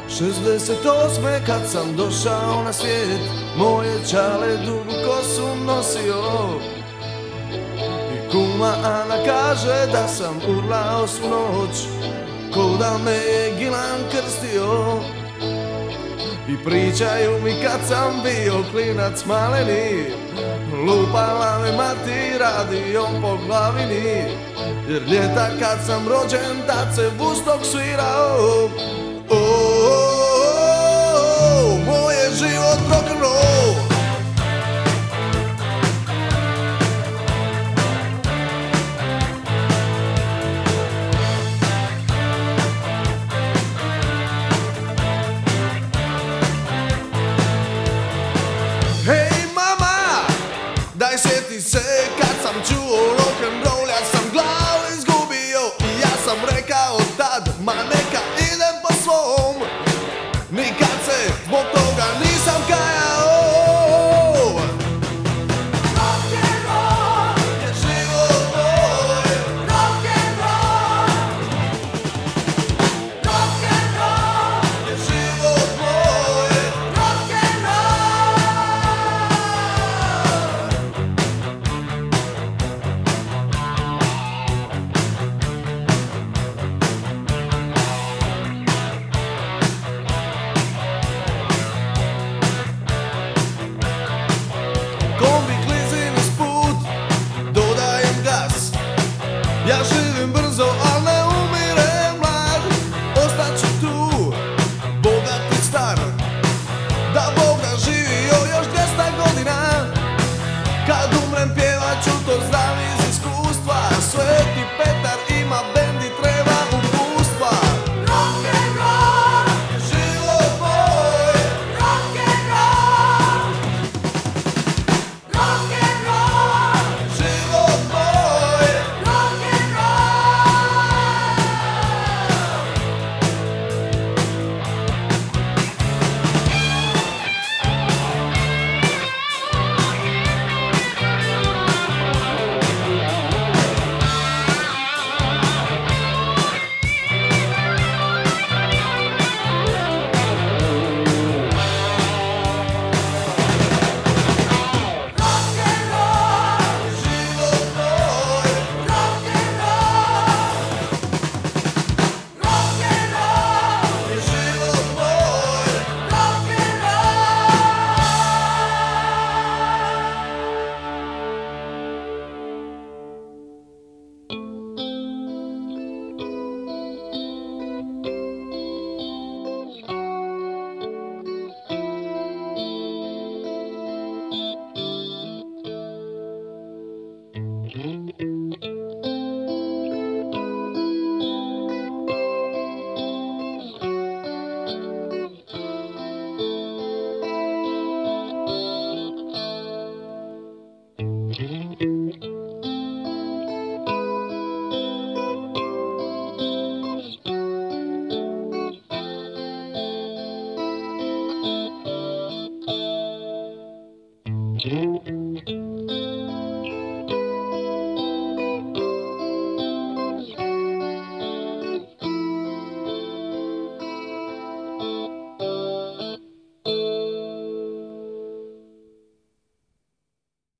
68. kad sam došao na svijet, moje čale dugu kosu nosio. I kuma Ana kaže da sam urlao svu noć, ko da me je Gilan krstio. I pričaju mi kad sam bio klinac maleni, lupala me mati radijom po glavini. Jer ljeta kad sam rođen, tad se Vustok svirao. Moj je život rock'n'roll. Hej mama, daj sjeti se kad sam čuo rock'n'roll, ja sam glavu izgubio i ja sam rekao tad, ma neka idem po svoj.